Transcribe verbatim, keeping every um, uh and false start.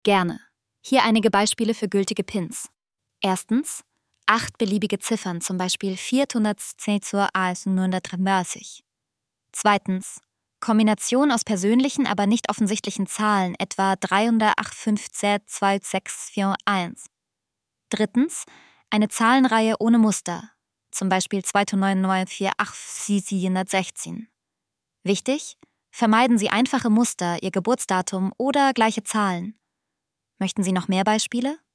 Gerne. Hier einige Beispiele für gültige Pins. Erstens, acht beliebige Ziffern, zum Beispiel vierhundertsechsunddreißig. Zweitens, Kombination aus persönlichen, aber nicht offensichtlichen Zahlen, etwa dreihundertachtundfünfzig, sechsundzwanzig. Drittens, eine Zahlenreihe ohne Muster, zum Beispiel zweihundertneunundneunzig, Wichtig, vermeiden Sie einfache Muster, Ihr Geburtsdatum oder gleiche Zahlen. Möchten Sie noch mehr Beispiele?